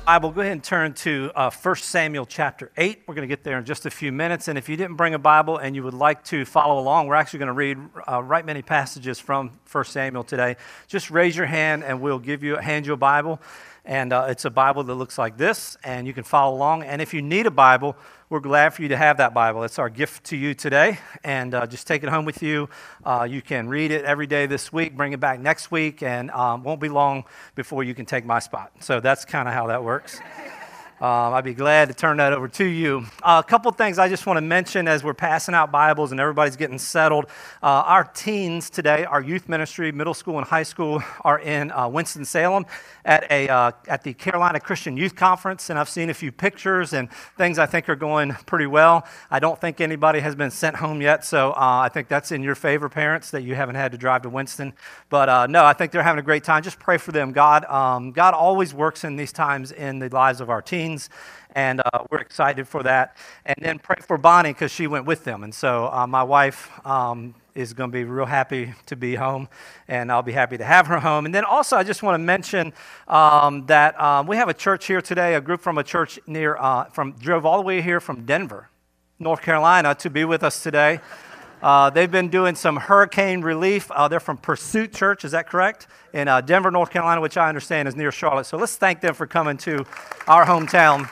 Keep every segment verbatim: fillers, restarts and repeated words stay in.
Bible, go ahead and turn to uh, First Samuel chapter eight. We're going to get there in just a few minutes. And if you didn't bring a Bible and you would like to follow along, we're actually going to read uh, right many passages from First Samuel today. Just raise your hand and we'll give you, hand you a Bible. And uh, it's a Bible that looks like this, and you can follow along. And if you need a Bible, we're glad for you to have that Bible. It's our gift to you today, and uh, just take it home with you. Uh, you can read it every day this week, bring it back next week, and um, won't be long before you can take my spot. So that's kind of how that works. Um, I'd be glad to turn that over to you. Uh, a couple things I just want to mention as we're passing out Bibles and everybody's getting settled. Uh, our teens today, our youth ministry, middle school and high school, are in uh, Winston-Salem at a uh, at the Carolina Christian Youth Conference, and I've seen a few pictures and things I think are going pretty well. I don't think anybody has been sent home yet, so uh, I think that's in your favor, parents, that you haven't had to drive to Winston. But uh, no, I think they're having a great time. Just pray for them. God, um, God always works in these times in the lives of our teens. And uh, we're excited for that. And then pray for Bonnie because she went with them. And so uh, my wife um, is going to be real happy to be home, and I'll be happy to have her home. And then also I just want to mention um, that um, we have a church here today, a group from a church near, uh, from drove all the way here from Denver, North Carolina, to be with us today. Uh, they've been doing some hurricane relief. Uh, they're from Pursuit Church, is that correct? In uh, Denver, North Carolina, which I understand is near Charlotte. So let's thank them for coming to our hometown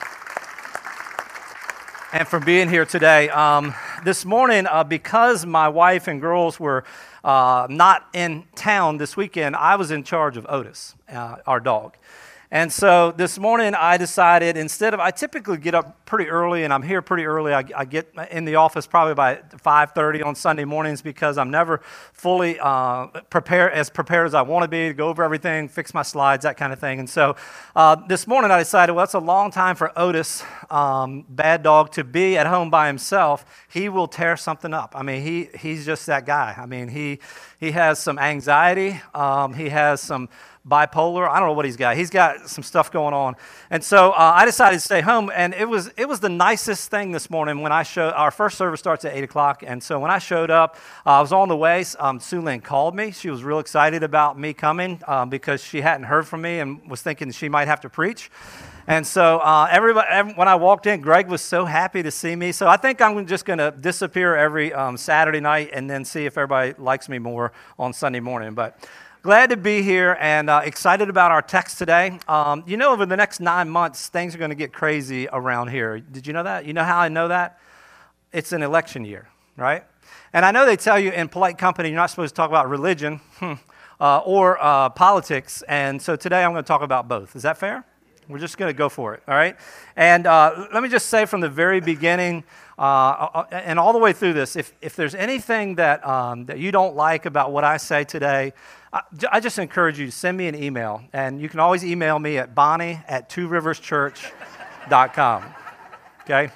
and for being here today. Um, this morning, uh, because my wife and girls were uh, not in town this weekend, I was in charge of Otis, uh, our dog. And so this morning I decided, instead of, I typically get up pretty early and I'm here pretty early. I, I get in the office probably by five thirty on Sunday mornings because I'm never fully uh, prepared, as prepared as I want to be to go over everything, fix my slides, that kind of thing. And so uh, this morning I decided, well, it's a long time for Otis, um, bad dog, to be at home by himself. He will tear something up. I mean, he he's just that guy. I mean, he, he has some anxiety. Um, he has some bipolar. I don't know what he's got. He's got some stuff going on. And so uh, I decided to stay home, and it was it was the nicest thing this morning when I showed, our first service starts at eight o'clock, and so when I showed up, uh, I was on the way. Um, Sue Lynn called me. She was real excited about me coming um, because she hadn't heard from me and was thinking she might have to preach. And so uh, everybody, every, when I walked in, Greg was so happy to see me. So I think I'm just going to disappear every um, Saturday night and then see if everybody likes me more on Sunday morning. But glad to be here and uh, excited about our text today. Um, you know, over the next nine months, things are going to get crazy around here. Did you know that? You know how I know that? It's an election year, right? And I know they tell you in polite company you're not supposed to talk about religion hmm, uh, or uh, politics. And so today I'm going to talk about both. Is that fair? We're just going to go for it, all right? And uh, let me just say from the very beginning uh, and all the way through this, if, if there's anything that, um, that you don't like about what I say today, I, I just encourage you to send me an email. And you can always email me at bonnie at two rivers church dot com, okay?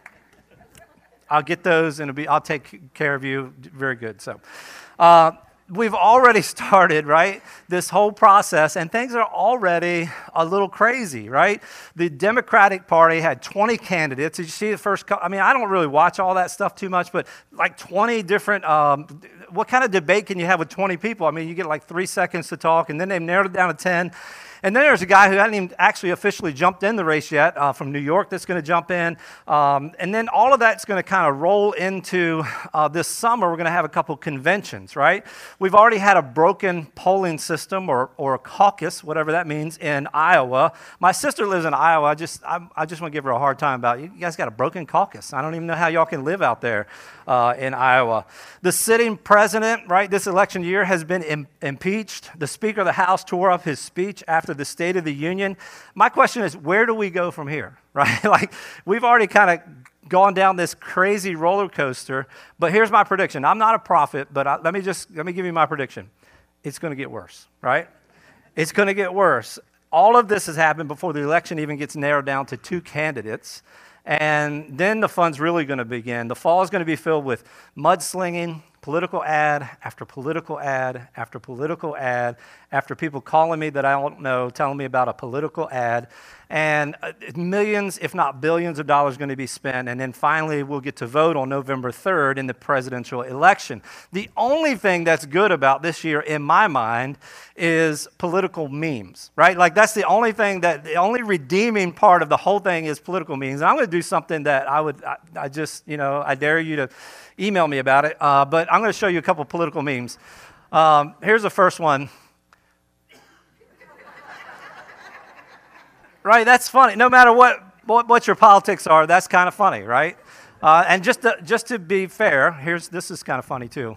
I'll get those and it'll be, I'll take care of you. Very good. So, uh, we've already started, right, this whole process, and things are already a little crazy, right? The Democratic Party had twenty candidates. Did you see the first couple? I mean, I don't really watch all that stuff too much, but like twenty different, um, what kind of debate can you have with twenty people? I mean, you get like three seconds to talk, and then they've narrowed it down to ten. And then there's a guy who hadn't even actually officially jumped in the race yet uh, from New York that's going to jump in. Um, and then all of that's going to kind of roll into uh, this summer. We're going to have a couple conventions, right? We've already had a broken polling system or or a caucus, whatever that means, in Iowa. My sister lives in Iowa. I just I, I just want to give her a hard time about it. You guys got a broken caucus. I don't even know how y'all can live out there uh, in Iowa. The sitting president, right, this election year has been im- impeached. The Speaker of the House tore up his speech after the State of the Union. My question is, where do we go from here, right? Like, we've already kind of gone down this crazy roller coaster, but here's my prediction. I'm not a prophet, but I, let me just, let me give you my prediction. It's going to get worse, right? It's going to get worse. All of this has happened before the election even gets narrowed down to two candidates, and then the fun's really going to begin. The fall is going to be filled with mudslinging, political ad after political ad after political ad after people calling me that I don't know, telling me about a political ad, and millions, if not billions of dollars going to be spent, and then finally we'll get to vote on November third in the presidential election. The only thing that's good about this year, in my mind, is political memes, right? Like that's the only thing that, the only redeeming part of the whole thing is political memes. And I'm going to do something that I would, I, I just, you know, I dare you to email me about it, uh, but I'm going to show you a couple political memes. Um, here's the first one. Right, that's funny. No matter what, what, what your politics are, that's kind of funny, right? Uh, and just to, just to be fair, here's this is kind of funny too.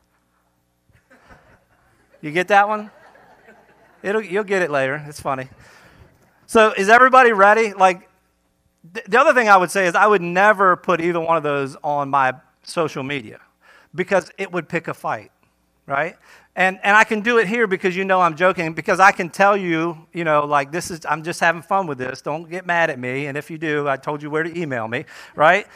You get that one? It'll, you'll get it later. It's funny. So is everybody ready? Like, th- the other thing I would say is I would never put either one of those on my social media because it would pick a fight, right? And and I can do it here because you know I'm joking, because I can tell you, you know, like this is, I'm just having fun with this. Don't get mad at me. And if you do, I told you where to email me, right?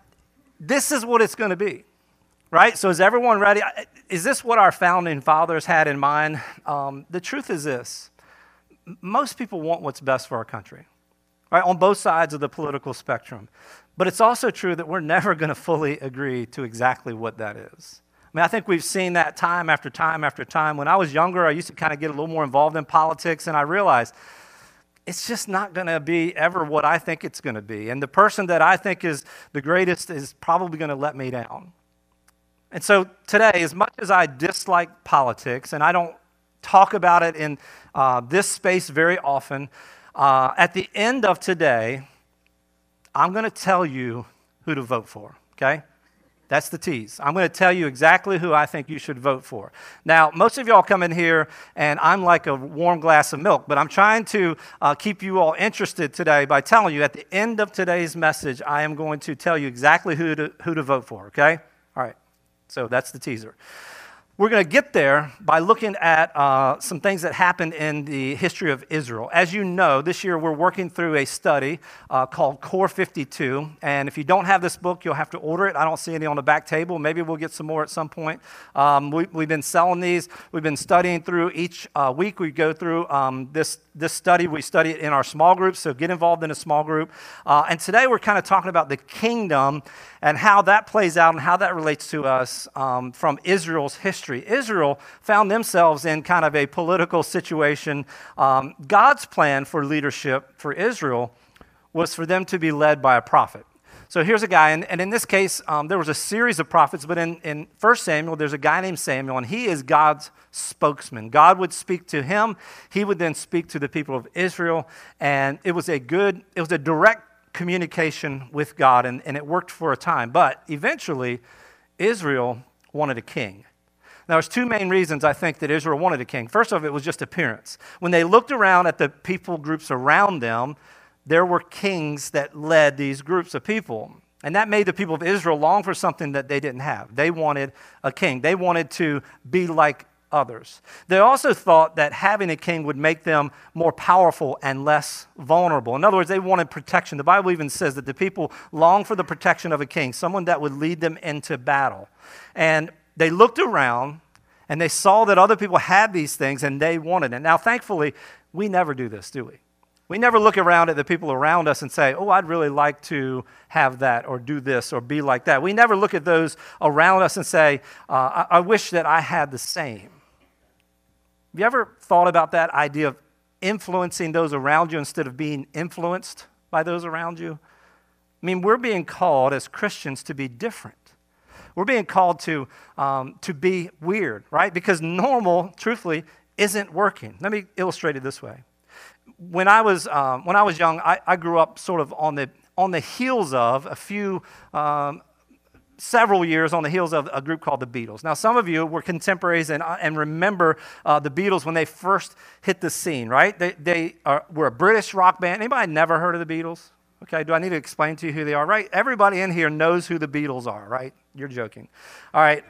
This is what it's going to be, right? So is everyone ready? Is this what our founding fathers had in mind? Um, the truth is this. Most people want what's best for our country, right? On both sides of the political spectrum. But it's also true that we're never going to fully agree to exactly what that is. I mean, I think we've seen that time after time after time. When I was younger, I used to kind of get a little more involved in politics, and I realized it's just not going to be ever what I think it's going to be. And the person that I think is the greatest is probably going to let me down. And so today, as much as I dislike politics, and I don't talk about it in uh, this space very often, uh, at the end of today, I'm going to tell you who to vote for, okay? That's the tease. I'm going to tell you exactly who I think you should vote for. Now, most of y'all come in here, and I'm like a warm glass of milk, but I'm trying to uh, keep you all interested today by telling you at the end of today's message, I am going to tell you exactly who to, who to vote for, okay? All right, so that's the teaser. We're going to get there by looking at uh, some things that happened in the history of Israel. As you know, this year we're working through a study uh, called Core fifty-two. And if you don't have this book, you'll have to order it. I don't see any on the back table. Maybe we'll get some more at some point. Um, we, we've been selling these. We've been studying through each uh, week. We go through um, this, this study. We study it in our small groups, so get involved in a small group. Uh, and today we're kind of talking about the kingdom and how that plays out and how that relates to us um, from Israel's history. Israel found themselves in kind of a political situation. Um, God's plan for leadership for Israel was for them to be led by a prophet. So here's a guy, and, and in this case, um, there was a series of prophets, but in, in First Samuel, there's a guy named Samuel, and he is God's spokesman. God would speak to him. He would then speak to the people of Israel, and it was a good, it was a direct communication with God, and, and it worked for a time. But eventually, Israel wanted a king. Now, there's two main reasons I think that Israel wanted a king. First of it was just appearance. When they looked around at the people groups around them, there were kings that led these groups of people. And that made the people of Israel long for something that they didn't have. They wanted a king. They wanted to be like others. They also thought that having a king would make them more powerful and less vulnerable. In other words, they wanted protection. The Bible even says that the people longed for the protection of a king, someone that would lead them into battle. And they looked around and they saw that other people had these things and they wanted it. Now, thankfully, we never do this, do we? We never look around at the people around us and say, oh, I'd really like to have that or do this or be like that. We never look at those around us and say, uh, I-, I wish that I had the same. Have you ever thought about that idea of influencing those around you instead of being influenced by those around you? I mean, we're being called as Christians to be different. We're being called to, um, to be weird, right? Because normal, truthfully, isn't working. Let me illustrate it this way. When I was, um, when I was young, I, I grew up sort of on the, on the heels of a few um, several years on the heels of a group called the Beatles. Now, some of you were contemporaries and, and remember uh, the Beatles when they first hit the scene, right? They, they are, were a British rock band. Anybody never heard of the Beatles? Okay, do I need to explain to you who they are? Right? Everybody in here knows who the Beatles are, right? You're joking. All right.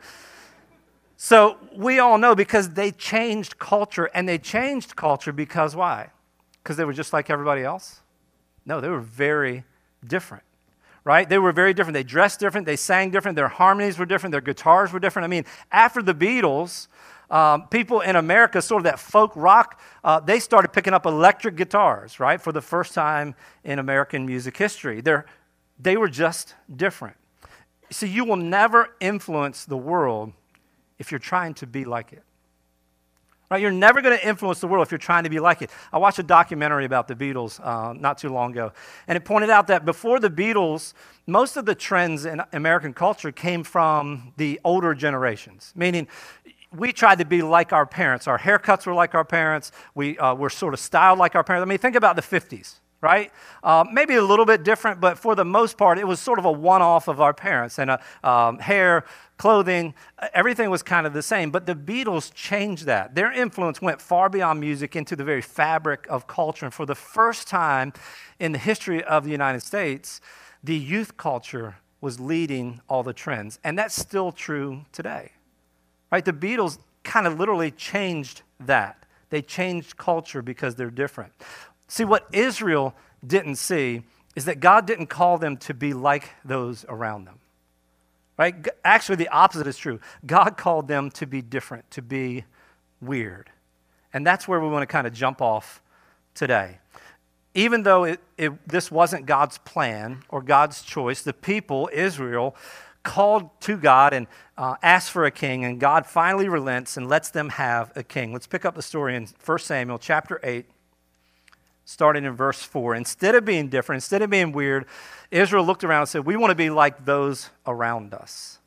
So we all know because they changed culture, and they changed culture because why? Because they were just like everybody else? No, they were very different. right? They were very different. They dressed different. They sang different. Their harmonies were different. Their guitars were different. I mean, after the Beatles, um, people in America, sort of that folk rock, uh, they started picking up electric guitars, right, for the first time in American music history. They're, they were just different. See, you will never influence the world if you're trying to be like it. Right? You're never going to influence the world if you're trying to be like it. I watched a documentary about the Beatles uh, not too long ago, and it pointed out that before the Beatles, most of the trends in American culture came from the older generations, meaning we tried to be like our parents. Our haircuts were like our parents. We uh, were sort of styled like our parents. I mean, think about the fifties. Right? Uh, maybe a little bit different, but for the most part, it was sort of a one-off of our parents. And uh, um, hair, clothing, everything was kind of the same. But the Beatles changed that. Their influence went far beyond music into the very fabric of culture. And for the first time in the history of the United States, the youth culture was leading all the trends. And that's still true today. Right? The Beatles kind of literally changed that. They changed culture because they're different. See, what Israel didn't see is that God didn't call them to be like those around them. Right? Actually, the opposite is true. God called them to be different, to be weird. And that's where we want to kind of jump off today. Even though it, it, this wasn't God's plan or God's choice, the people, Israel, called to God and uh, asked for a king, and God finally relents and lets them have a king. Let's pick up the story in First Samuel chapter eight. Starting in verse four. Instead of being different, instead of being weird, Israel looked around and said, we want to be like those around us.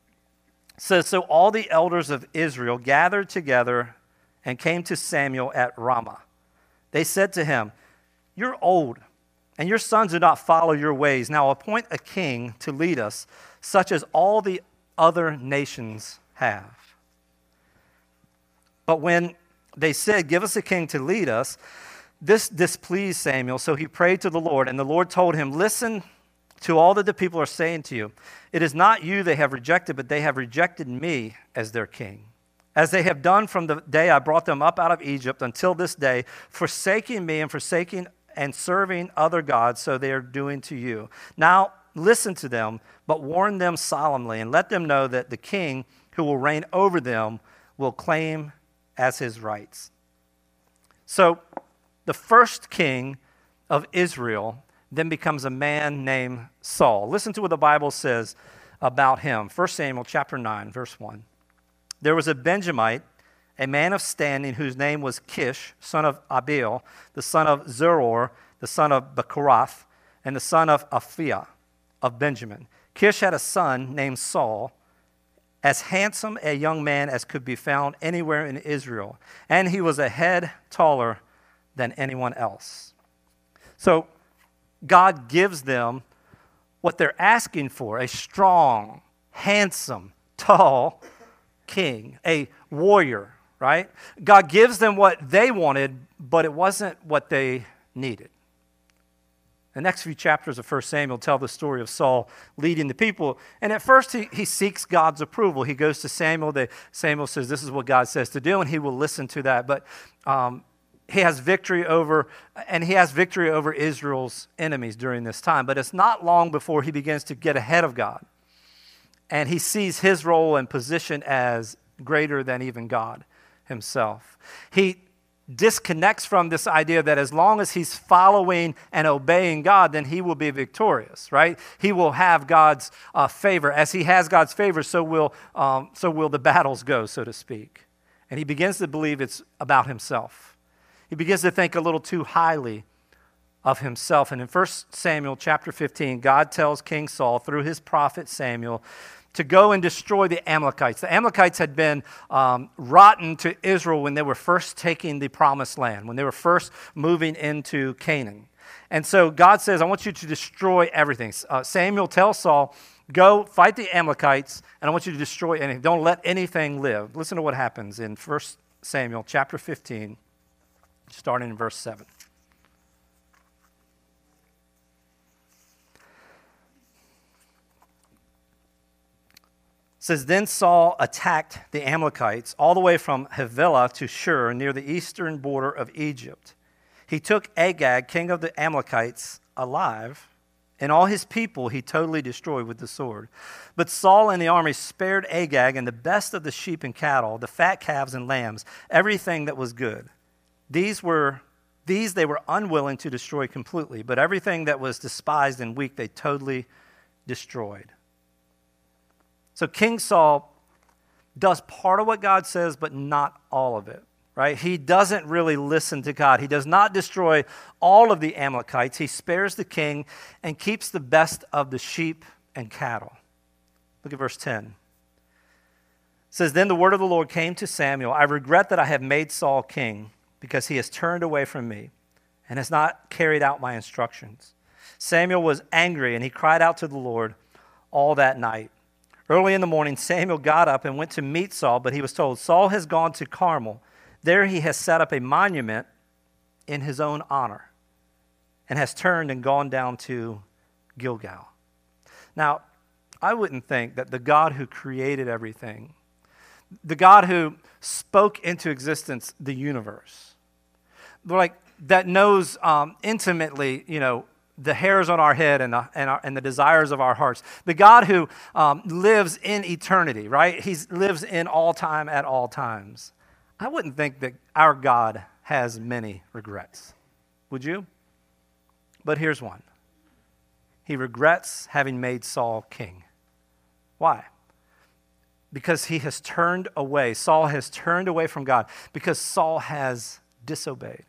It says, so all the elders of Israel gathered together and came to Samuel at Ramah. They said to him, you're old, and your sons do not follow your ways. Now appoint a king to lead us, such as all the other nations have. But when they said, give us a king to lead us, this displeased Samuel, so he prayed to the Lord, and the Lord told him, listen to all that the people are saying to you. It is not you they have rejected, but they have rejected me as their king, as they have done from the day I brought them up out of Egypt until this day, forsaking me and forsaking and serving other gods, so they are doing to you. Now listen to them, but warn them solemnly, and let them know that the king who will reign over them will claim as his rights. So the first king of Israel then becomes a man named Saul. Listen to what the Bible says about him. First Samuel chapter nine, verse one. There was a Benjamite, a man of standing, whose name was Kish, son of Abiel, the son of Zeror, the son of Bechorath, and the son of Aphiah of Benjamin. Kish had a son named Saul, as handsome a young man as could be found anywhere in Israel, and he was a head taller than anyone else. So God gives them what they're asking for, a strong, handsome, tall king, a warrior, right? God gives them what they wanted, but it wasn't what they needed. The next few chapters of First Samuel tell the story of Saul leading the people. And at first, he, he seeks God's approval. He goes to Samuel. They, Samuel says, this is what God says to do, and he will listen to that. But um, he has victory over, and he has victory over Israel's enemies during this time. But it's not long before he begins to get ahead of God. And he sees his role and position as greater than even God himself. He disconnects from this idea that as long as he's following and obeying God, then he will be victorious, right? He will have God's uh, favor. As he has God's favor, so will, um, so will the battles go, so to speak. And he begins to believe it's about himself. He begins to think a little too highly of himself. And in First Samuel chapter fifteen, God tells King Saul through his prophet Samuel to go and destroy the Amalekites. The Amalekites had been um, rotten to Israel when they were first taking the promised land, when they were first moving into Canaan. And so God says, I want you to destroy everything. Uh, Samuel tells Saul, go fight the Amalekites, and I want you to destroy anything. Don't let anything live. Listen to what happens in First Samuel chapter fifteen, starting in verse seven. It says, then Saul attacked the Amalekites all the way from Havilah to Shur, near the eastern border of Egypt. He took Agag, king of the Amalekites, alive And all his people he totally destroyed with the sword. But Saul and the army spared Agag and the best of the sheep and cattle, the fat calves and lambs, everything that was good. These were these they were unwilling to destroy completely, but everything that was despised and weak they totally destroyed. So King Saul does part of what God says, but not all of it. Right? He doesn't really listen to God. He does not destroy all of the Amalekites. He spares the king and keeps the best of the sheep and cattle. Look at verse ten. It says, Then the word of the Lord came to Samuel, I regret that I have made Saul king, because he has turned away from me and has not carried out my instructions. Samuel was angry, and he cried out to the Lord all that night. Early in the morning, Samuel got up and went to meet Saul, but he was told, Saul has gone to Carmel. There he has set up a monument in his own honor and has turned and gone down to Gilgal. Now, I wouldn't think that the God who created everything, the God who spoke into existence the universe, like that knows um, intimately, you know, the hairs on our head and the, and, our, and the desires of our hearts, the God who um, lives in eternity, right? He lives in all time at all times. I wouldn't think that our God has many regrets. Would you? But here's one. He regrets having made Saul king. Why? Because he has turned away. Saul has turned away from God because Saul has disobeyed.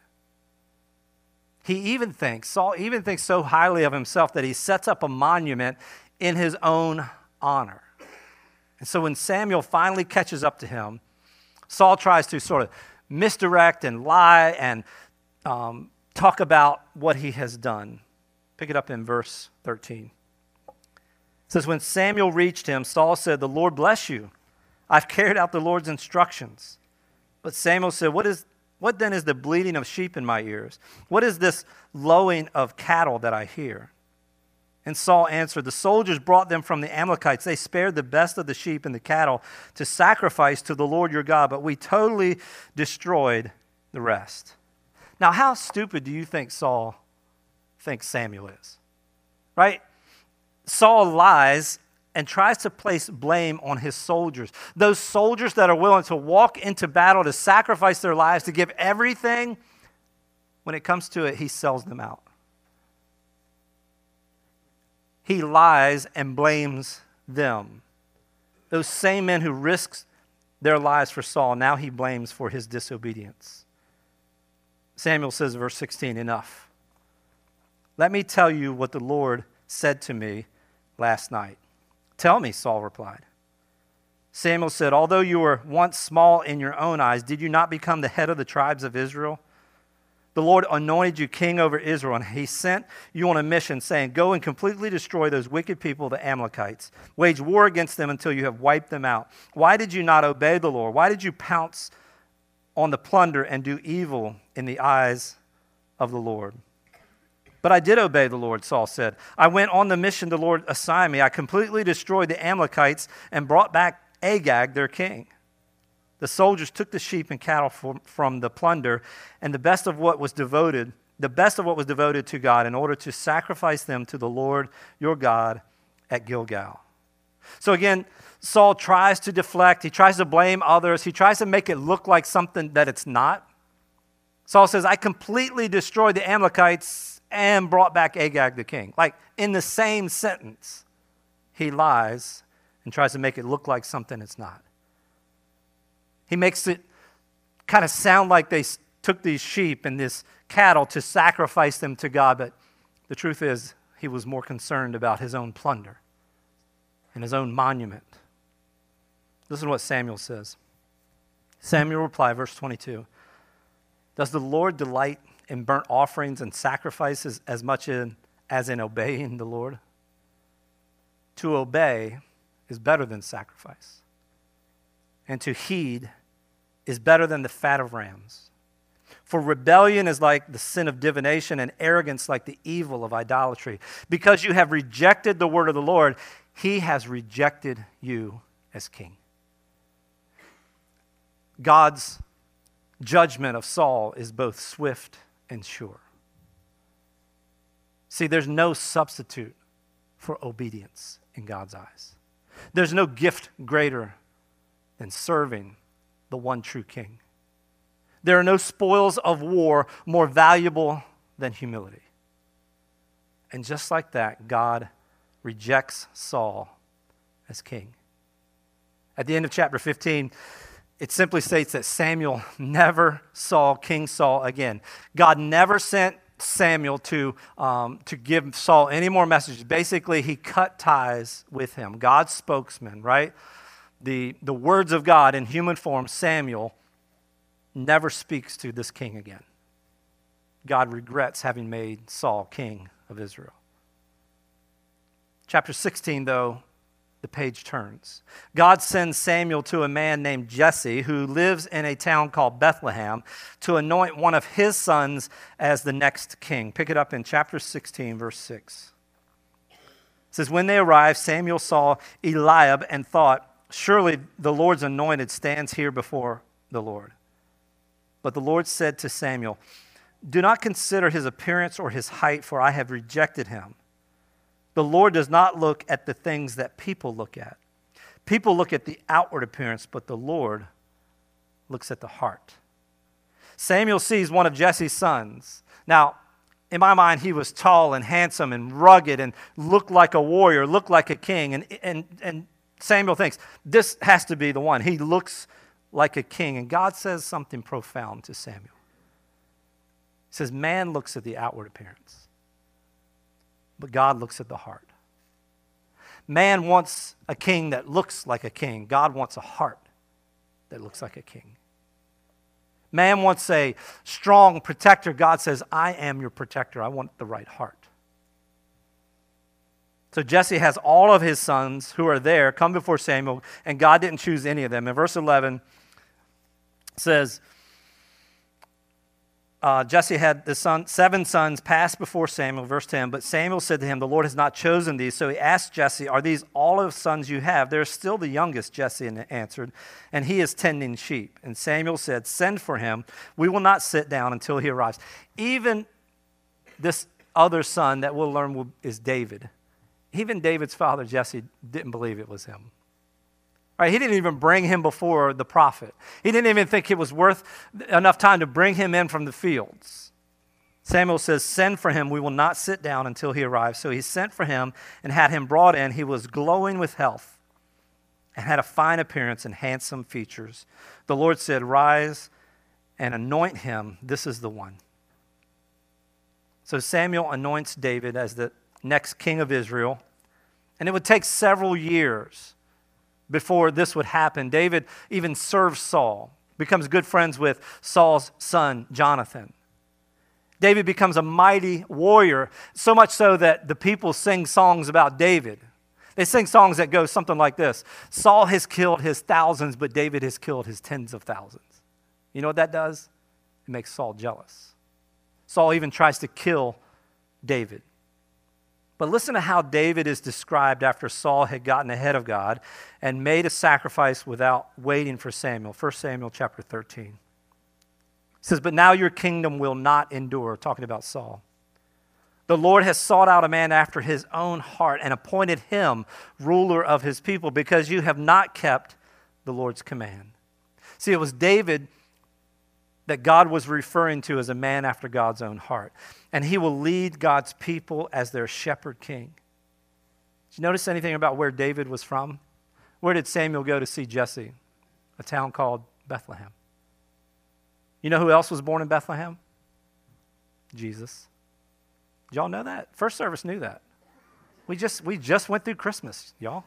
He even thinks, Saul even thinks so highly of himself that he sets up a monument in his own honor. And so when Samuel finally catches up to him, Saul tries to sort of misdirect and lie and um, talk about what he has done. Pick it up in verse thirteen. It says, When Samuel reached him, Saul said, The Lord bless you. I've carried out the Lord's instructions. But Samuel said, What is what then is the bleating of sheep in my ears? What is this lowing of cattle that I hear? And Saul answered, The soldiers brought them from the Amalekites. They spared the best of the sheep and the cattle to sacrifice to the Lord your God, but we totally destroyed the rest. Now, how stupid do you think Saul thinks Samuel is? Right? Saul lies and tries to place blame on his soldiers. Those soldiers that are willing to walk into battle, to sacrifice their lives, to give everything, when it comes to it, he sells them out. He lies and blames them. Those same men who risked their lives for Saul, now he blames for his disobedience. Samuel says, verse sixteen, Enough. Let me tell you what the Lord said to me last night. Tell me, Saul replied. Samuel said, Although you were once small in your own eyes, did you not become the head of the tribes of Israel? The Lord anointed you king over Israel, and he sent you on a mission, saying, Go and completely destroy those wicked people, the Amalekites. Wage war against them until you have wiped them out. Why did you not obey the Lord? Why did you pounce on the plunder and do evil in the eyes of the Lord? But I did obey the Lord, Saul said. I went on the mission the Lord assigned me. I completely destroyed the Amalekites and brought back Agag, their king. The soldiers took the sheep and cattle from, from the plunder and the best of what was devoted, the best of what was devoted to God, in order to sacrifice them to the Lord your God at Gilgal. So again, Saul tries to deflect. He tries to blame others. He tries to make it look like something that it's not. Saul says, I completely destroyed the Amalekites and brought back Agag the king. Like in the same sentence, he lies and tries to make it look like something it's not. He makes it kind of sound like they took these sheep and this cattle to sacrifice them to God, but the truth is he was more concerned about his own plunder and his own monument. Listen to what Samuel says. Samuel replied, verse twenty-two, Does the Lord delight in burnt offerings and sacrifices as much in, as in obeying the Lord? To obey is better than sacrifice, and to heed is better than the fat of rams. For rebellion is like the sin of divination, and arrogance like the evil of idolatry. Because you have rejected the word of the Lord, he has rejected you as king. God's judgment of Saul is both swift and sure. See, there's no substitute for obedience in God's eyes. There's no gift greater than serving the one true King. There are no spoils of war more valuable than humility. And just like that, God rejects Saul as king. At the end of chapter fifteen, it simply states that Samuel never saw King Saul again. God never sent Samuel to, um, to give Saul any more messages. Basically, he cut ties with him. God's spokesman, right? The, the words of God in human form, Samuel, never speaks to this king again. God regrets having made Saul king of Israel. Chapter sixteen, though, the page turns. God sends Samuel to a man named Jesse who lives in a town called Bethlehem to anoint one of his sons as the next king. Pick it up in chapter sixteen, verse six. It says, when they arrived, Samuel saw Eliab and thought, surely the Lord's anointed stands here before the Lord. But the Lord said to Samuel, do not consider his appearance or his height, for I have rejected him. The Lord does not look at the things that people look at. People look at the outward appearance, but the Lord looks at the heart. Samuel sees one of Jesse's sons. Now, in my mind, he was tall and handsome and rugged and looked like a warrior, looked like a king. And, and, and Samuel thinks, this has to be the one. He looks like a king. And God says something profound to Samuel. He says, man looks at the outward appearance, but God looks at the heart. Man wants a king that looks like a king. God wants a heart that looks like a king. Man wants a strong protector. God says, I am your protector. I want the right heart. So Jesse has all of his sons who are there come before Samuel, and God didn't choose any of them. In verse eleven, it says, Uh, Jesse had the son, seven sons pass before Samuel, verse ten, but Samuel said to him, the Lord has not chosen these. So he asked Jesse, are these all of the sons you have? They're still the youngest, Jesse answered, and he is tending sheep. And Samuel said, send for him. We will not sit down until he arrives. Even this other son that we'll learn is David. Even David's father, Jesse, didn't believe it was him. Right, he didn't even bring him before the prophet. He didn't even think it was worth enough time to bring him in from the fields. Samuel says, send for him. We will not sit down until he arrives. So he sent for him and had him brought in. He was glowing with health and had a fine appearance and handsome features. The Lord said, rise and anoint him. This is the one. So Samuel anoints David as the next king of Israel. And it would take several years before this would happen. David even serves Saul, becomes good friends with Saul's son, Jonathan. David becomes a mighty warrior, so much so that the people sing songs about David. They sing songs that go something like this. Saul has killed his thousands, but David has killed his tens of thousands. You know what that does? It makes Saul jealous. Saul even tries to kill David. But listen to how David is described after Saul had gotten ahead of God and made a sacrifice without waiting for Samuel. First Samuel chapter thirteen. It says, but now your kingdom will not endure, talking about Saul. The Lord has sought out a man after his own heart and appointed him ruler of his people because you have not kept the Lord's command. See, it was David that God was referring to as a man after God's own heart. And he will lead God's people as their shepherd king. Did you notice anything about where David was from? Where did Samuel go to see Jesse? A town called Bethlehem. You know who else was born in Bethlehem? Jesus. Did y'all know that? First service knew that. We just, we just went through Christmas, y'all.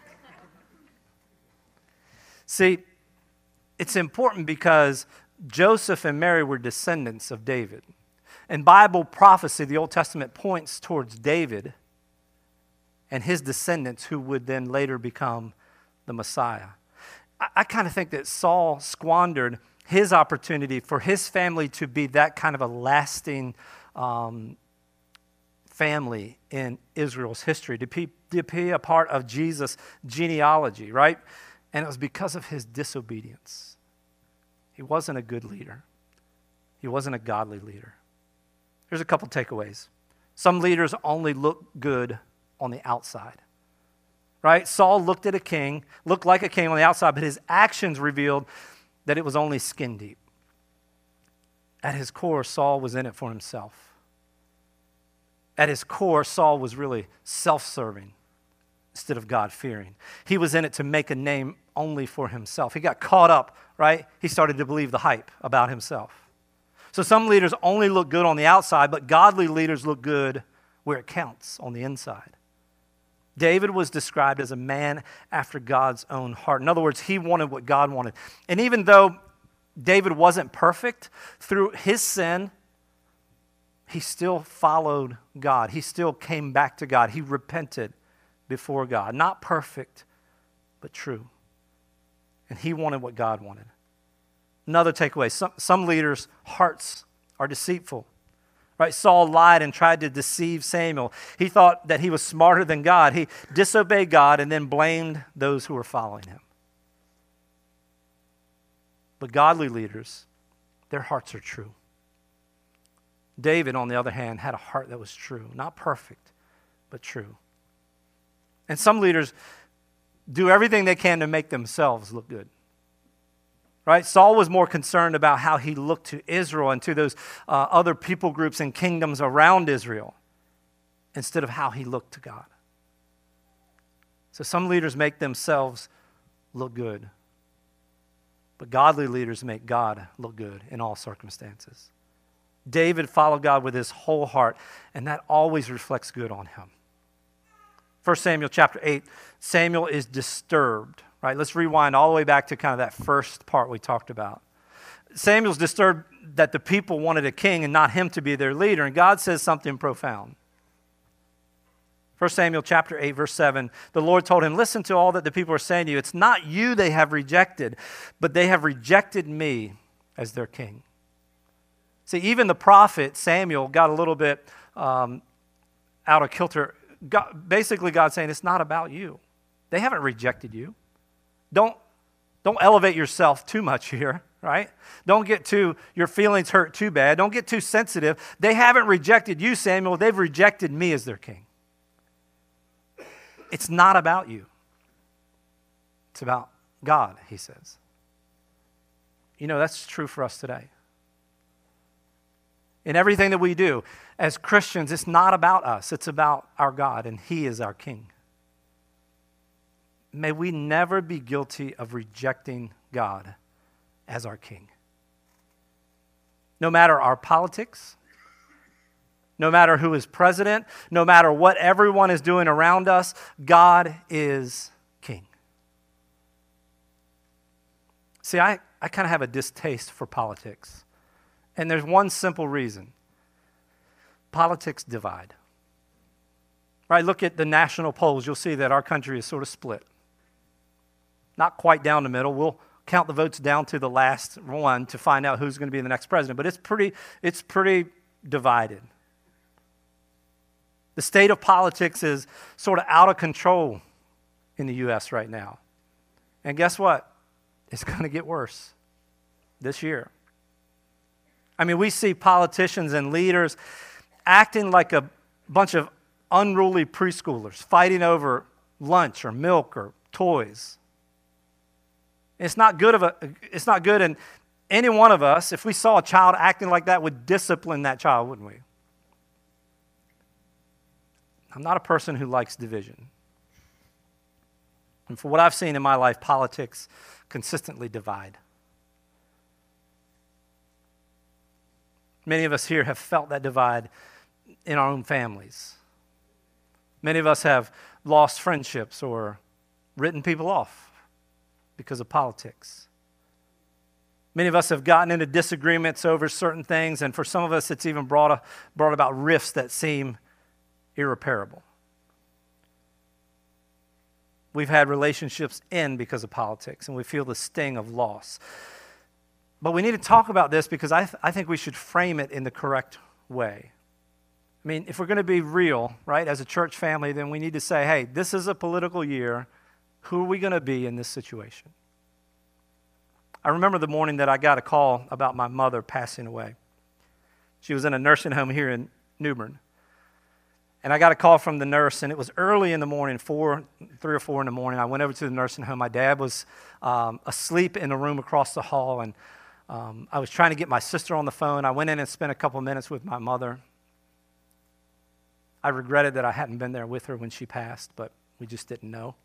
See, it's important because Joseph and Mary were descendants of David. And Bible prophecy, the Old Testament, points towards David and his descendants who would then later become the Messiah. I, I kind of think that Saul squandered his opportunity for his family to be that kind of a lasting um, family in Israel's history, to be, to be a part of Jesus' genealogy, right? And it was because of his disobedience. He wasn't a good leader. He wasn't a godly leader. Here's a couple takeaways. Some leaders only look good on the outside. Right? Saul looked at a king, looked like a king on the outside, but his actions revealed that it was only skin deep. At his core, Saul was in it for himself. At his core, Saul was really self-serving instead of God-fearing. He was in it to make a name only for himself. He got caught up, right? He started to believe the hype about himself. So some leaders only look good on the outside, but godly leaders look good where it counts, on the inside. David was described as a man after God's own heart. In other words, he wanted what God wanted. And even though David wasn't perfect, through his sin, he still followed God. He still came back to God. He repented before God. Not perfect, but true. And he wanted what God wanted. Another takeaway, some, some leaders' hearts are deceitful. Right? Saul lied and tried to deceive Samuel. He thought that he was smarter than God. He disobeyed God and then blamed those who were following him. But godly leaders, their hearts are true. David, on the other hand, had a heart that was true. Not perfect, but true. And some leaders do everything they can to make themselves look good. Right? Saul was more concerned about how he looked to Israel and to those uh, other people groups and kingdoms around Israel instead of how he looked to God. So some leaders make themselves look good, but godly leaders make God look good in all circumstances. David followed God with his whole heart, and that always reflects good on him. First Samuel chapter eight, Samuel is disturbed. Right, let's rewind all the way back to kind of that first part we talked about. Samuel's disturbed that the people wanted a king and not him to be their leader, and God says something profound. First Samuel chapter eight, verse seven, the Lord told him, listen to all that the people are saying to you. It's not you they have rejected, but they have rejected me as their king. See, even the prophet Samuel got a little bit um, out of kilter. God, basically, God's saying, it's not about you. They haven't rejected you. Don't, don't elevate yourself too much here, right? Don't get too, your feelings hurt too bad. Don't get too sensitive. They haven't rejected you, Samuel. They've rejected me as their king. It's not about you. It's about God, he says. You know, that's true for us today. In everything that we do, as Christians, it's not about us. It's about our God, and he is our king. May we never be guilty of rejecting God as our king. No matter our politics, no matter who is president, no matter what everyone is doing around us, God is king. See, I, I kind of have a distaste for politics. And there's one simple reason. Politics divide. Right? Look at the national polls. You'll see that our country is sort of split. Not quite down the middle. We'll count the votes down to the last one to find out who's going to be the next president. But it's pretty, it's pretty divided. The state of politics is sort of out of control in the U S right now. And guess what? It's going to get worse this year. I mean, we see politicians and leaders acting like a bunch of unruly preschoolers, fighting over lunch or milk or toys. It's not good of a, it's not good, and any one of us, if we saw a child acting like that, would discipline that child, wouldn't we? I'm not a person who likes division. And for what I've seen in my life, politics consistently divide. Many of us here have felt that divide in our own families. Many of us have lost friendships or written people off because of politics. Many of us have gotten into disagreements over certain things, and for some of us, it's even brought, a, brought about rifts that seem irreparable. We've had relationships end because of politics, and we feel the sting of loss. But we need to talk about this because I, th- I think we should frame it in the correct way. I mean, if we're going to be real, right, as a church family, then we need to say, hey, this is a political year. Who are we going to be in this situation? I remember the morning that I got a call about my mother passing away. She was in a nursing home here in New Bern. And I got a call from the nurse, and it was early in the morning, four, three or four in the morning. I went over to the nursing home. My dad was um, asleep in the room across the hall, and um, I was trying to get my sister on the phone. I went in and spent a couple minutes with my mother. I regretted that I hadn't been there with her when she passed, but we just didn't know.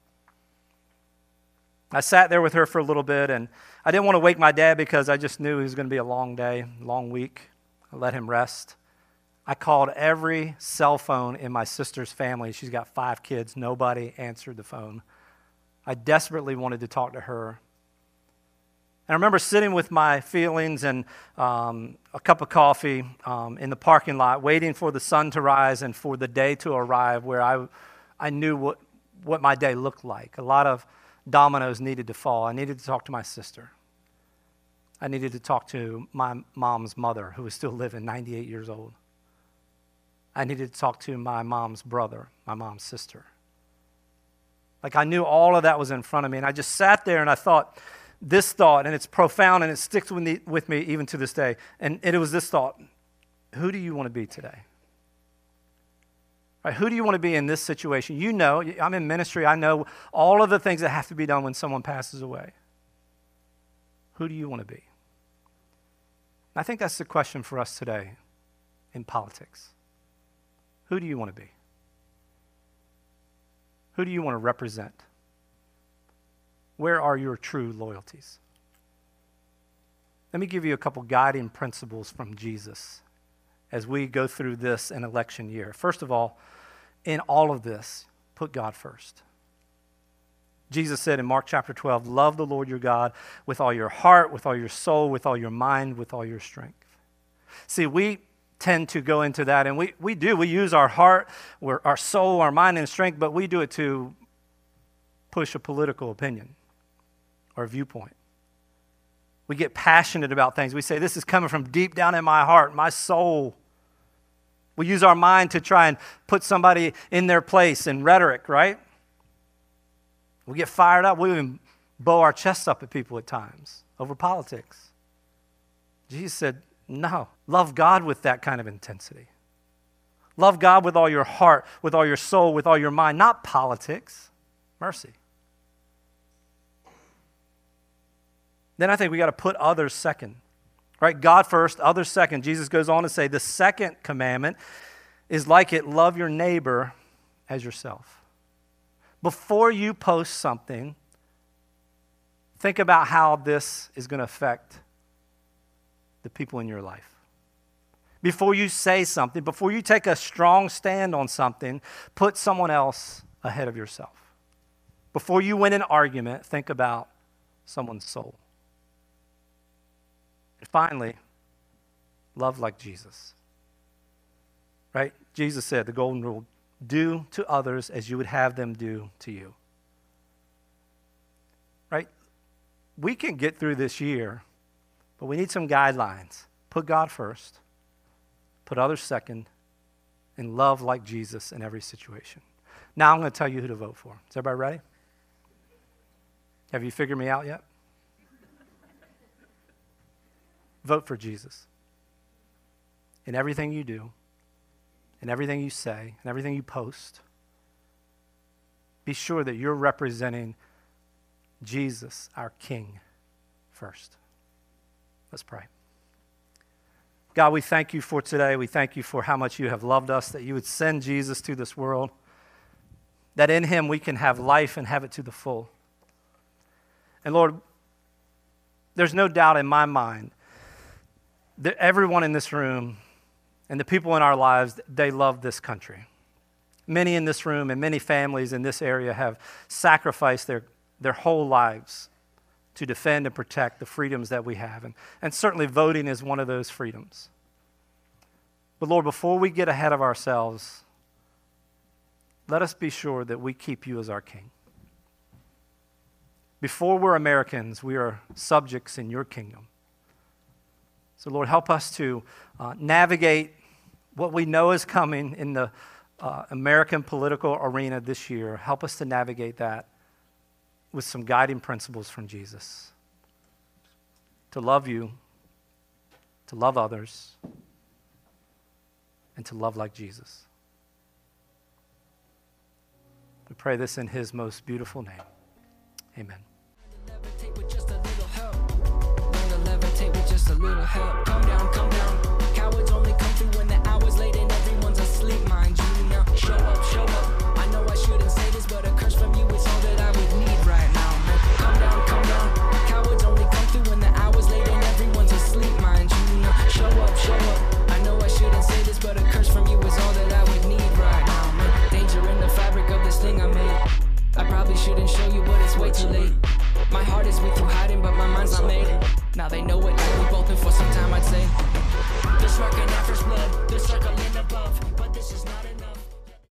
I sat there with her for a little bit, and I didn't want to wake my dad because I just knew it was going to be a long day, long week. I let him rest. I called every cell phone in my sister's family. She's got five kids. Nobody answered the phone. I desperately wanted to talk to her. And I remember sitting with my feelings and um, a cup of coffee um, in the parking lot, waiting for the sun to rise and for the day to arrive where I, I knew what, what my day looked like. A lot of dominoes needed to fall. I needed to talk to my sister. I needed to talk to my mom's mother, who was still living, ninety-eight years old. I needed to talk to my mom's brother, my mom's sister. Like I knew all of that was in front of me, and I just sat there and I thought this thought, and it's profound, and it sticks with me, with me even to this day, and it was this thought: who do you want to be today? Right, who do you want to be in this situation? You know, I'm in ministry. I know all of the things that have to be done when someone passes away. Who do you want to be? I think that's the question for us today in politics. Who do you want to be? Who do you want to represent? Where are your true loyalties? Let me give you a couple guiding principles from Jesus as we go through this an election year. First of all, in all of this, put God first. Jesus said in Mark chapter twelve, love the Lord your God with all your heart, with all your soul, with all your mind, with all your strength. See, we tend to go into that, and we, we do. We use our heart, our soul, our mind, and strength, but we do it to push a political opinion or viewpoint. We get passionate about things. We say, this is coming from deep down in my heart, my soul. We use our mind to try and put somebody in their place in rhetoric, right? We get fired up. We even bow our chests up at people at times over politics. Jesus said, no, love God with that kind of intensity. Love God with all your heart, with all your soul, with all your mind, not politics. Mercy. Then I think we got to put others second. Right? God first, others second. Jesus goes on to say the second commandment is like it, love your neighbor as yourself. Before you post something, think about how this is going to affect the people in your life. Before you say something, before you take a strong stand on something, put someone else ahead of yourself. Before you win an argument, think about someone's soul. And finally, love like Jesus. Right? Jesus said, the golden rule, do to others as you would have them do to you. Right? We can get through this year, but we need some guidelines. Put God first, put others second, and love like Jesus in every situation. Now I'm going to tell you who to vote for. Is everybody ready? Have you figured me out yet? Vote for Jesus. In everything you do, in everything you say, in everything you post, be sure that you're representing Jesus, our King, first. Let's pray. God, we thank you for today. We thank you for how much you have loved us, that you would send Jesus to this world, that in him we can have life and have it to the full. And Lord, there's no doubt in my mind that everyone in this room and the people in our lives, they love this country. Many in this room and many families in this area have sacrificed their, their whole lives to defend and protect the freedoms that we have. And, and certainly voting is one of those freedoms. But Lord, before we get ahead of ourselves, let us be sure that we keep you as our King. Before we're Americans, we are subjects in your kingdom. So Lord, help us to uh, navigate what we know is coming in the uh, American political arena this year. Help us to navigate that with some guiding principles from Jesus. To love you, to love others, and to love like Jesus. We pray this in his most beautiful name. Amen. Levitate with just a little help. Learn to levitate with just a little help. Come down, come down. Cowards only come through when the hour's late and everyone's asleep, mind you. Now show up, show up. I know I shouldn't say this, but a curse from you is all that I would need right now, man. Come down, come down. Cowards only come through when the hour's late and everyone's asleep, mind you. Now show up, show up. I know I shouldn't say this, but a curse from you is all that I would need right now, man. Danger in the fabric of this thing I made. I probably shouldn't show you, but it's way too late. My heart is with you hiding, but my mind's not made. Now they know it, like we both been for some time, I'd say.